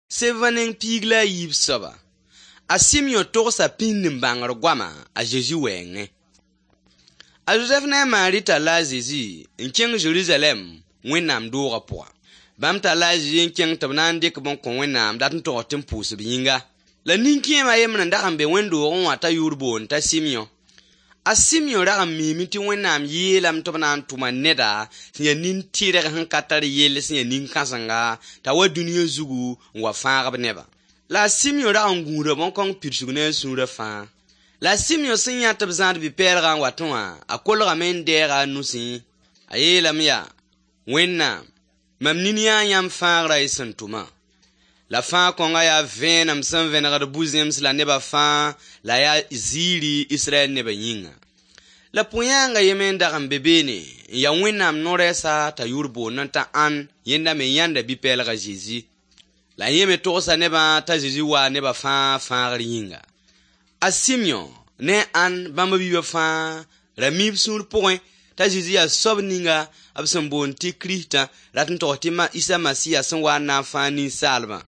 Sevaning pigla yib soba. A Simeon togsa pin bangar gwama a Jésus wenge. A Joseph na Marie tala Jésus in king Jerusalem wẽnnaam dooga pʋga. Bãmb tala Jésus in king tɩ b na n dɩk bõn kõ wẽnnaam dat n tog tɩ n pʋʋsb yĩnga. La nin-kẽemã yembr n dag n be wẽn-doog n wã t'a yʋʋr boond t'a Simeon. A Simeon rag n miime tɩ wẽnnaam yeelame tɩ b na n tʋma neda sẽn ya nin-tɩrg sẽn ka tar yell sẽn ya nin-kãsenga t'a wa dũniyã zugu n wa fãag b neba. La a Simeon rag n gũuda bõn-kõng pidsg ne a sũurã fãa. La a Simeon sẽn yã tɩ b zãad bi-pɛɛlgã n wat wã, a kolgame n dɛɛga a nusẽ. A yeelame yaa, Wẽnnaam, mam nin yãa yãmb fãagrã y sẽn tʋma. La fãa kõnga yaa vẽenem sẽn vẽnegd bu-zems la neba fãa la yaa ziiri Israɛl neba yĩnga. La pʋ-yãanga yeme n dag n be beene n ya Wẽnnaam no-rɛɛsa t'a yʋʋr boond n ta ãn yẽnda me yãnda bi-pɛɛlga Zeezi. La yẽ me togsa nebã t'a Zeezi waa neba fãa fãagr yĩnga. A Simeon ne ãn bãmb bibã fãa ra miib sũur pʋgẽ t'a Zeezi yaa soab ninga b sẽn boond tɩ Kiristã rat n tog tɩ Isa Masiya sẽn wa n na n fãa ninsaalbã.